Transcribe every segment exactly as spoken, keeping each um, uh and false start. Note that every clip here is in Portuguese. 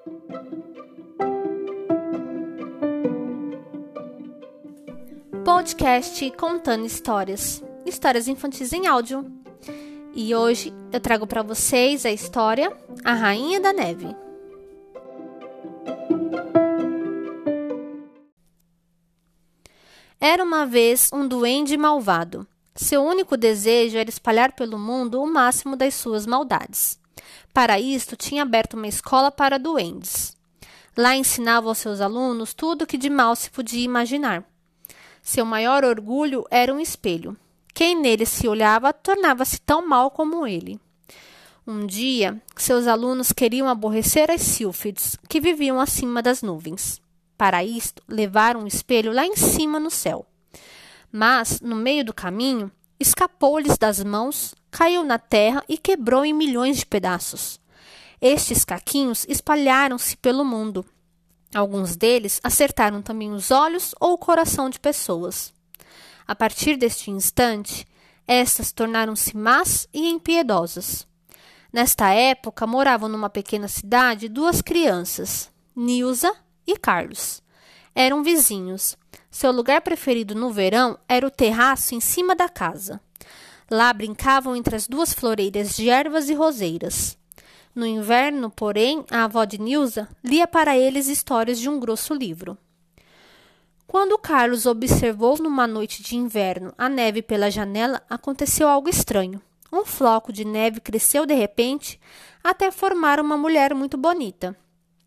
Podcast Contando Histórias, histórias infantis em áudio. E hoje eu trago para vocês a história A Rainha da Neve. Era uma vez um duende malvado. Seu único desejo era espalhar pelo mundo o máximo das suas maldades. Para isto, tinha aberto uma escola para duendes. Lá ensinava aos seus alunos tudo o que de mal se podia imaginar. Seu maior orgulho era um espelho. Quem nele se olhava tornava-se tão mal como ele. Um dia, seus alunos queriam aborrecer as sílfides, que viviam acima das nuvens. Para isto, levaram um espelho lá em cima no céu. Mas, no meio do caminho, escapou-lhes das mãos, caiu na terra e quebrou em milhões de pedaços. Estes caquinhos espalharam-se pelo mundo. Alguns deles acertaram também os olhos ou o coração de pessoas. A partir deste instante, estas tornaram-se más e impiedosas. Nesta época, moravam numa pequena cidade duas crianças, Nilza e Carlos. Eram vizinhos. Seu lugar preferido no verão era o terraço em cima da casa. Lá brincavam entre as duas floreiras de ervas e roseiras. No inverno, porém, a avó de Nilza lia para eles histórias de um grosso livro. Quando Carlos observou numa noite de inverno a neve pela janela, aconteceu algo estranho. Um floco de neve cresceu de repente até formar uma mulher muito bonita.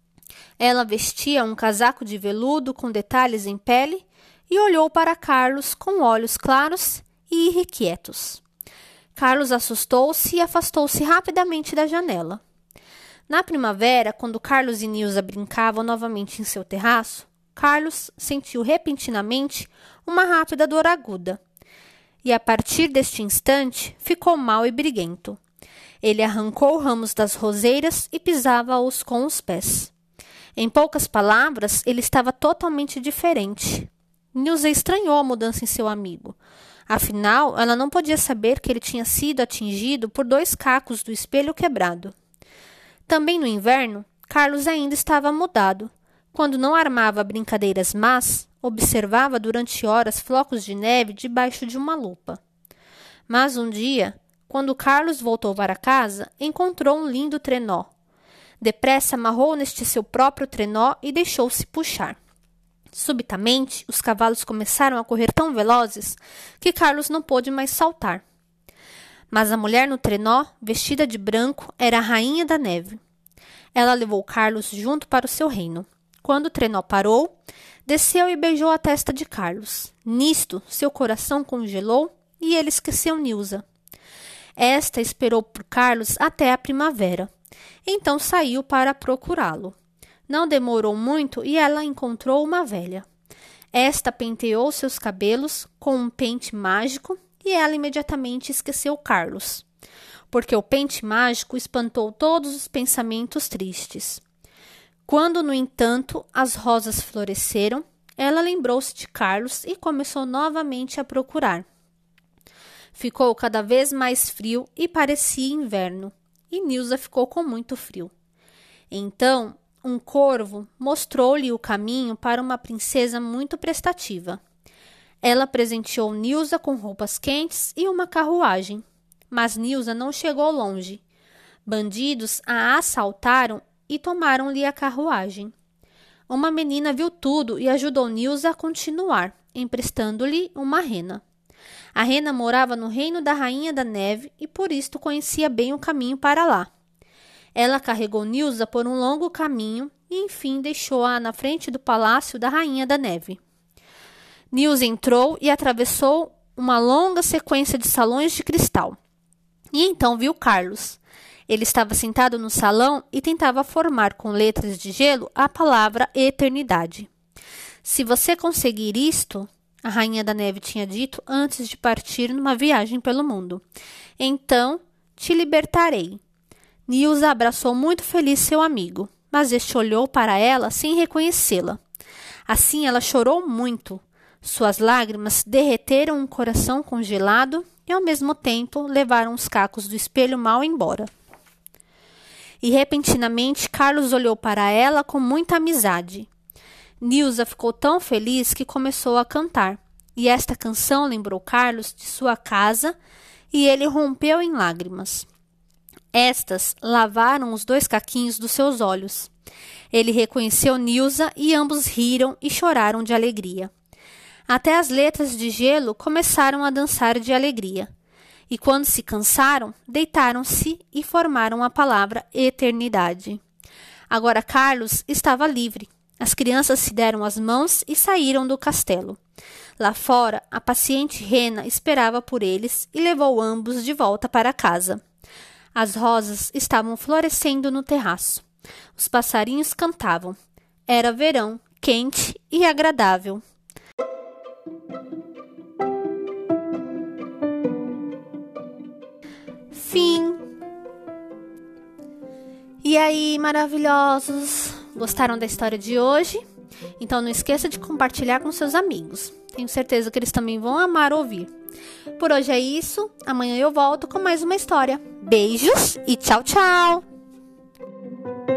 Ela vestia um casaco de veludo com detalhes em pele e olhou para Carlos com olhos claros e irrequietos. Carlos assustou-se e afastou-se rapidamente da janela. Na primavera, quando Carlos e Nilza brincavam novamente em seu terraço, Carlos sentiu repentinamente uma rápida dor aguda. E a partir deste instante, ficou mau e briguento. Ele arrancou ramos das roseiras e pisava-os com os pés. Em poucas palavras, ele estava totalmente diferente. Nilza estranhou a mudança em seu amigo. Afinal, ela não podia saber que ele tinha sido atingido por dois cacos do espelho quebrado. Também no inverno, Carlos ainda estava mudado. Quando não armava brincadeiras más, observava durante horas flocos de neve debaixo de uma lupa. Mas um dia, quando Carlos voltou para casa, encontrou um lindo trenó. Depressa amarrou neste seu próprio trenó e deixou-se puxar. Subitamente, os cavalos começaram a correr tão velozes que Carlos não pôde mais saltar. Mas a mulher no trenó, vestida de branco, era a Rainha da Neve. Ela levou Carlos junto para o seu reino. Quando o trenó parou, desceu e beijou a testa de Carlos. Nisto, seu coração congelou e ele esqueceu Nilza. Esta esperou por Carlos até a primavera. Então saiu para procurá-lo. Não demorou muito e ela encontrou uma velha. Esta penteou seus cabelos com um pente mágico e ela imediatamente esqueceu Carlos, porque o pente mágico espantou todos os pensamentos tristes. Quando, no entanto, as rosas floresceram, ela lembrou-se de Carlos e começou novamente a procurar. Ficou cada vez mais frio e parecia inverno, e Nilza ficou com muito frio. Então, um corvo mostrou-lhe o caminho para uma princesa muito prestativa. Ela presenteou Nilza com roupas quentes e uma carruagem. Mas Nilza não chegou longe. Bandidos a assaltaram e tomaram-lhe a carruagem. Uma menina viu tudo e ajudou Nilza a continuar, emprestando-lhe uma rena. A rena morava no reino da Rainha da Neve e por isto conhecia bem o caminho para lá. Ela carregou Nilza por um longo caminho e enfim deixou-a na frente do palácio da Rainha da Neve. Nilza entrou e atravessou uma longa sequência de salões de cristal. E então viu Carlos. Ele estava sentado no salão e tentava formar com letras de gelo a palavra eternidade. Se você conseguir isto, a Rainha da Neve tinha dito antes de partir numa viagem pelo mundo, então te libertarei. Nilza abraçou muito feliz seu amigo, mas este olhou para ela sem reconhecê-la. Assim ela chorou muito. Suas lágrimas derreteram um coração congelado e, ao mesmo tempo, levaram os cacos do espelho mal embora. E repentinamente Carlos olhou para ela com muita amizade. Nilza ficou tão feliz que começou a cantar, e esta canção lembrou Carlos de sua casa e ele rompeu em lágrimas. Estas lavaram os dois caquinhos dos seus olhos. Ele reconheceu Nilza e ambos riram e choraram de alegria. Até as letras de gelo começaram a dançar de alegria. E quando se cansaram, deitaram-se e formaram a palavra eternidade. Agora Carlos estava livre. As crianças se deram as mãos e saíram do castelo. Lá fora, a paciente Rena esperava por eles e levou ambos de volta para casa. As rosas estavam florescendo no terraço. Os passarinhos cantavam. Era verão, quente e agradável. Fim. E aí, maravilhosos? Gostaram da história de hoje? Então não esqueça de compartilhar com seus amigos. Tenho certeza que eles também vão amar ouvir. Por hoje é isso. Amanhã eu volto com mais uma história. Beijos e tchau, tchau!